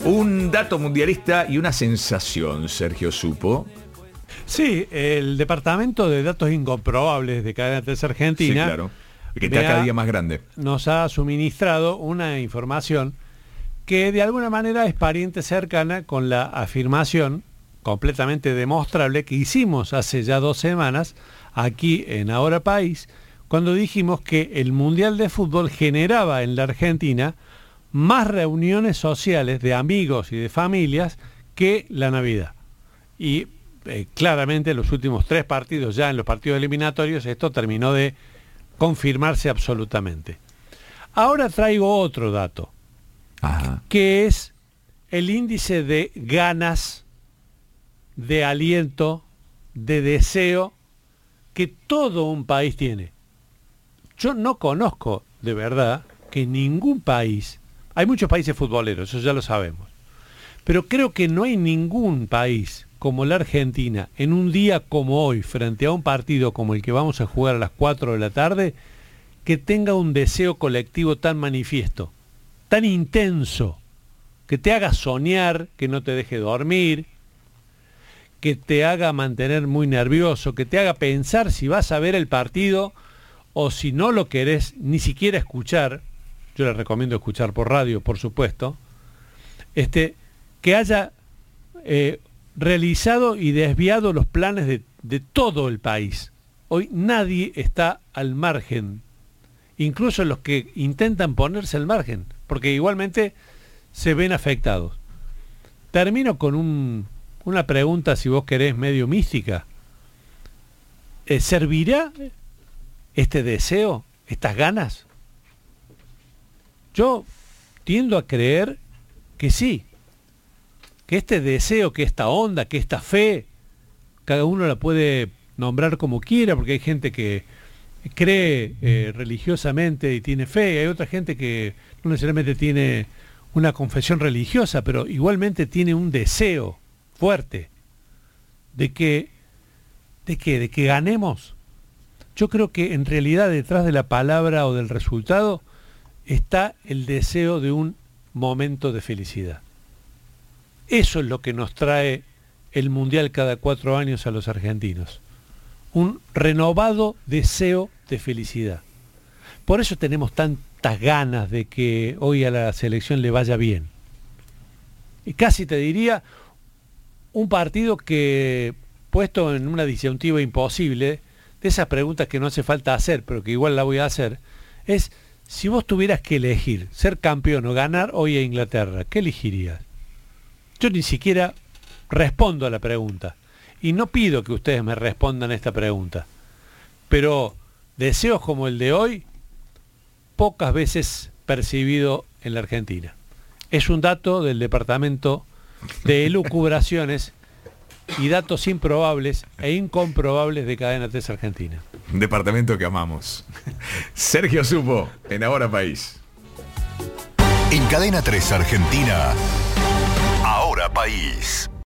Un dato mundialista y una sensación, Sergio Supo. Sí, el Departamento de Datos Incomprobables de Cadena 3 Argentina, Sí, claro. Que está cada día más grande. Nos ha suministrado una información que de alguna manera es pariente cercana con la afirmación completamente demostrable que hicimos hace ya 2 semanas aquí en Ahora País, cuando dijimos que el Mundial de Fútbol generaba en la Argentina más reuniones sociales de amigos y de familias que la Navidad. Y claramente en los últimos 3 partidos, ya en los partidos eliminatorios, esto terminó de confirmarse absolutamente. Ahora traigo otro dato, que es el índice de ganas, de aliento, de deseo que todo un país tiene. Yo no conozco de verdad que ningún país, hay muchos países futboleros, eso ya lo sabemos, pero creo que no hay ningún país como la Argentina, en un día como hoy, frente a un partido como el que vamos a jugar a las 4 de la tarde, que tenga un deseo colectivo tan manifiesto, tan intenso, que te haga soñar, que no te deje dormir, que te haga mantener muy nervioso, que te haga pensar si vas a ver el partido o si no lo querés ni siquiera escuchar. Yo les recomiendo escuchar por radio, por supuesto. Que haya realizado y desviado los planes de todo el país. Hoy nadie está al margen, incluso los que intentan ponerse al margen, porque igualmente se ven afectados. Termino con una pregunta, si vos querés, medio mística. ¿Servirá este deseo, estas ganas? Yo tiendo a creer que sí, que este deseo, que esta onda, que esta fe, cada uno la puede nombrar como quiera, porque hay gente que cree religiosamente y tiene fe, y hay otra gente que no necesariamente tiene una confesión religiosa, pero igualmente tiene un deseo fuerte de que ganemos. Yo creo que en realidad detrás de la palabra o del resultado está el deseo de un momento de felicidad. Eso es lo que nos trae el Mundial cada 4 años a los argentinos. Un renovado deseo de felicidad. Por eso tenemos tantas ganas de que hoy a la selección le vaya bien. Y casi te diría, un partido que, puesto en una disyuntiva imposible, de esas preguntas que no hace falta hacer, pero que igual la voy a hacer, es, si vos tuvieras que elegir ser campeón o ganar hoy a Inglaterra, ¿qué elegirías? Yo ni siquiera respondo a la pregunta. Y no pido que ustedes me respondan a esta pregunta. Pero deseos como el de hoy, pocas veces percibido en la Argentina. Es un dato del Departamento de Elucubraciones y Datos Improbables e Incomprobables de Cadena 3 Argentina. Un departamento que amamos. Sergio Supo, en Ahora País. En Cadena 3 Argentina, Ahora País.